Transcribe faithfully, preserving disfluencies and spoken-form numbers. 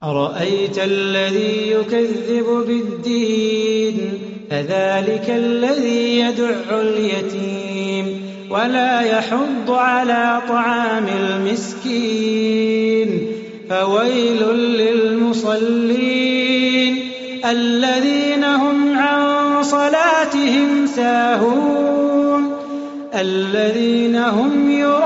أرأيت الذي يكذب بالدين فذلك الذي يدع اليتيم ولا يحض على طعام المسكين فويل للمصلين الذين هم عن صلاتهم ساهون الذين هم يراءون